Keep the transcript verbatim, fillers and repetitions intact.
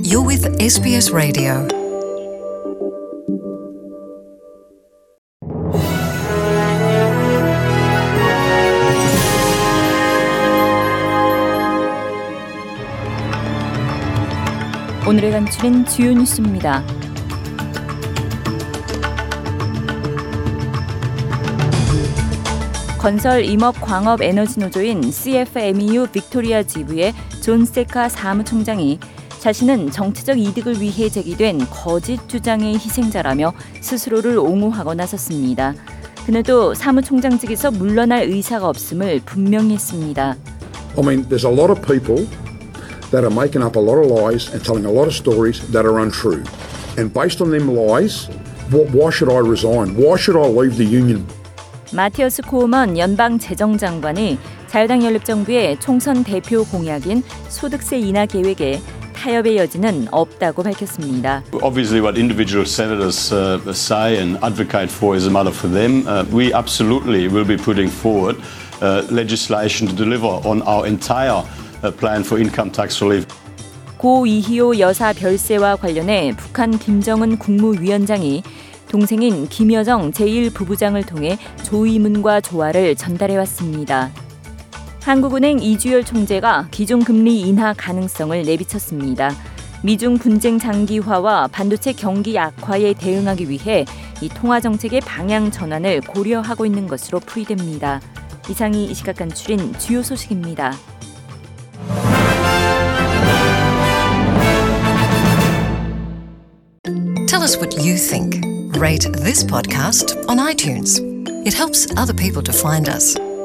You're with 에스비에스 Radio. 오늘의 간추린 주요 뉴스입니다. 건설, 임업, 광업, 에너지 노조인 씨에프엠이유 빅토리아 지부의 존 세카 사무총장이 자신은 정치적 이득을 위해 제기된 거짓 주장의 희생자라며 스스로를 옹호하고 나섰습니다. 그는 또 사무총장직에서 물러날 의사가 없음을 분명히 했습니다. I mean, there's a lot of people that are making up a lot of lies and telling a lot of stories that are untrue. And based on them lies, why should I resign? Why should I leave the union? 마티어스 코우먼 연방재정장관이 자유당 연립정부의 총선 대표 공약인 소득세 인하 계획에 타협의 여지는 없다고 밝혔습니다. Obviously what individual senators uh, say and advocate for is a matter for them. Uh, we absolutely will be putting forward uh, legislation to deliver on our entire uh, plan for income tax relief. 고 이희호 여사 별세와 관련해 북한 김정은 국무위원장이 동생인 김여정 제일 부부장을 통해 조의문과 조화를 전달해왔습니다. 한국은행 이주열 총재가 기존금리 인하 가능성을 내비쳤습니다. 미중 분쟁 장기화와 반도체 경기 악화에 대응하기 위해 이 통화정책의 방향 전환을 고려하고 있는 것으로 풀이됩니다. 이상이 이 시각 간추린 주요 소식입니다. Tell us what you think. Rate this podcast on iTunes. It helps other people to find us.